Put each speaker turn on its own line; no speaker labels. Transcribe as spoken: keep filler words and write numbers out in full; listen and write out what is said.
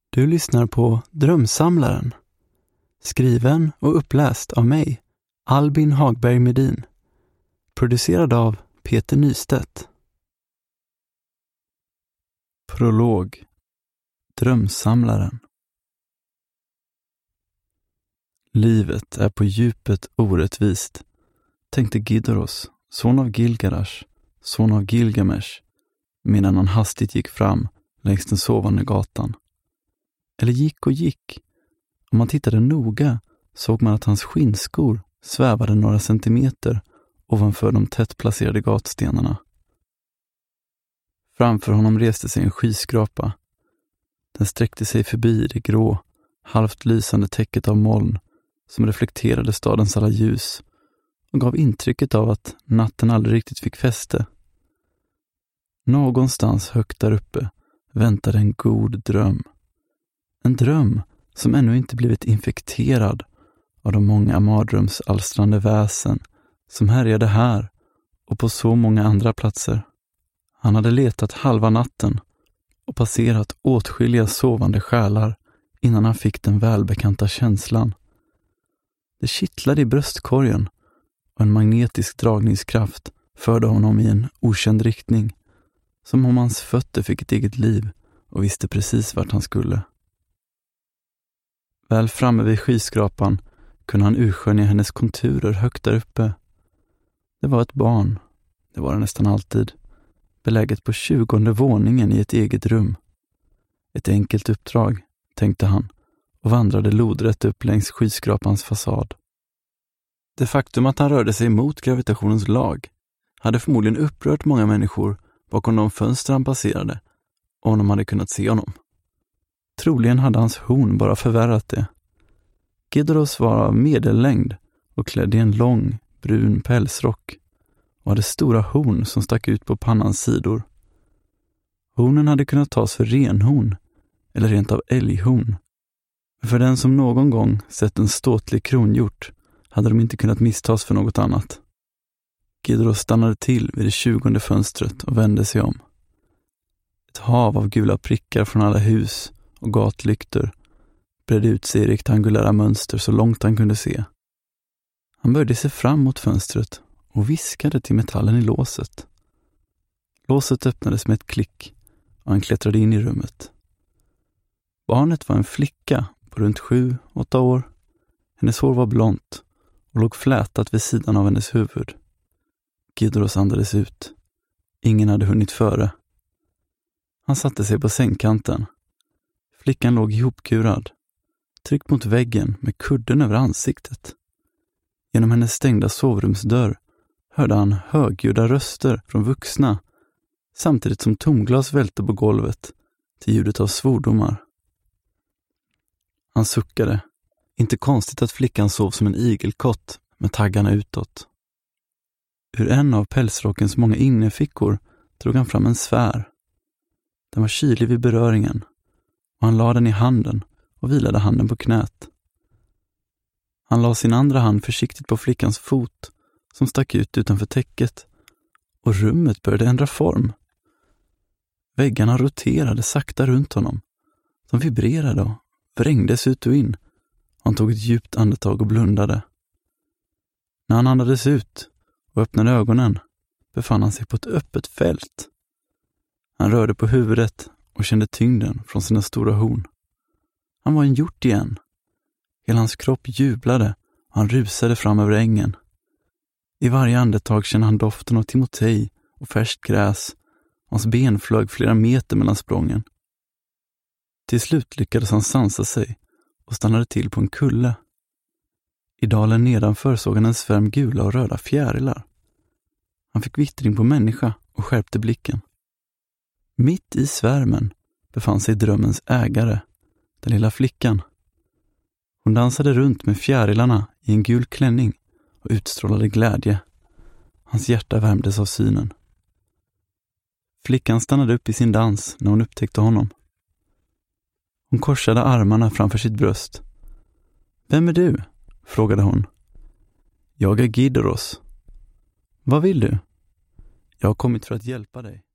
Du lyssnar på Drömsamlaren. Skriven och uppläst av mig, Albin Hagberg Medin. Producerad av Peter Nystedt. Prolog. Drömsamlaren. Livet är på djupet orättvist, tänkte Gidoros, son av Gilgarash, son av Gilgamesh, medan han hastigt gick fram längs den sovande gatan. Eller gick och gick. Om man tittade noga såg man att hans skinnskor svävade några centimeter ovanför de tätt placerade gatstenarna. Framför honom reste sig en skyskrapa. Den sträckte sig förbi det grå, halvt lysande täcket av moln som reflekterade stadens alla ljus och gav intrycket av att natten aldrig riktigt fick fäste. Någonstans högt där uppe väntade en god dröm. En dröm som ännu inte blivit infekterad av de många mardrömsalstrande väsen som härjade här och på så många andra platser. Han hade letat halva natten och passerat åtskilliga sovande själar innan han fick den välbekanta känslan. Det kittlade i bröstkorgen och en magnetisk dragningskraft förde honom i en okänd riktning, som om hans fötter fick ett eget liv och visste precis vart han skulle. Väl framme vid skyskrapan kunde han urskönja hennes konturer högt där uppe. Det var ett barn, det var det nästan alltid, beläget på tjugonde våningen i ett eget rum. Ett enkelt uppdrag, tänkte han, och vandrade lodrätt upp längs skyskrapans fasad. Det faktum att han rörde sig mot gravitationens lag hade förmodligen upprört många människor bakom de fönster han passerade, om de hade kunnat se honom. Troligen hade hans horn bara förvärrat det. Gidoros var av medellängd och klädd i en lång, brun pälsrock och hade stora horn som stack ut på pannans sidor. Hornen hade kunnat tas för renhorn eller rent av älghorn. För den som någon gång sett en ståtlig kronhjort hade de inte kunnat misstas för något annat. Gidoros stannade till vid det tjugonde fönstret och vände sig om. Ett hav av gula prickar från alla hus och gatlyktor bredde ut sig i rektangulära mönster så långt han kunde se. Han började se fram mot fönstret och viskade till metallen i låset. Låset öppnades med ett klick och han klättrade in i rummet. Barnet var en flicka på runt sju, åtta år. Hennes hår var blont och låg flätat vid sidan av hennes huvud. Gidoros andades ut. Ingen hade hunnit före. Han satte sig på sängkanten. Flickan låg ihopkurad, tryckt mot väggen med kudden över ansiktet. Genom hennes stängda sovrumsdörr hörde han högljudda röster från vuxna, samtidigt som tomglas välte på golvet till ljudet av svordomar. Han suckade. Inte konstigt att flickan sov som en igelkott med taggarna utåt. Ur en av pälsrockens många innefickor drog han fram en sfär. Den var kylig vid beröringen och han lade den i handen och vilade handen på knät. Han la sin andra hand försiktigt på flickans fot som stack ut utanför täcket och rummet började ändra form. Väggarna roterade sakta runt honom. De vibrerade och vrängdes ut och in. Han tog ett djupt andetag och blundade. När han andades ut och öppnade ögonen befann han sig på ett öppet fält. Han rörde på huvudet och kände tyngden från sina stora horn. Han var en hjort igen. Hela hans kropp jublade och han rusade fram över ängen. I varje andetag kände han doften av timotej och färskt gräs. Hans ben flög flera meter mellan sprången. Till slut lyckades han sansa sig och stannade till på en kulle. I dalen nedanför såg han en svärm gula och röda fjärilar. Han fick vittring på människa och skärpte blicken. Mitt i svärmen befann sig drömmens ägare, den lilla flickan. Hon dansade runt med fjärilarna i en gul klänning och utstrålade glädje. Hans hjärta värmdes av synen. Flickan stannade upp i sin dans när hon upptäckte honom. Hon korsade armarna framför sitt bröst. Vem är du? Frågade hon. Jag är Gidoros. Vad vill du? Jag har kommit för att hjälpa dig.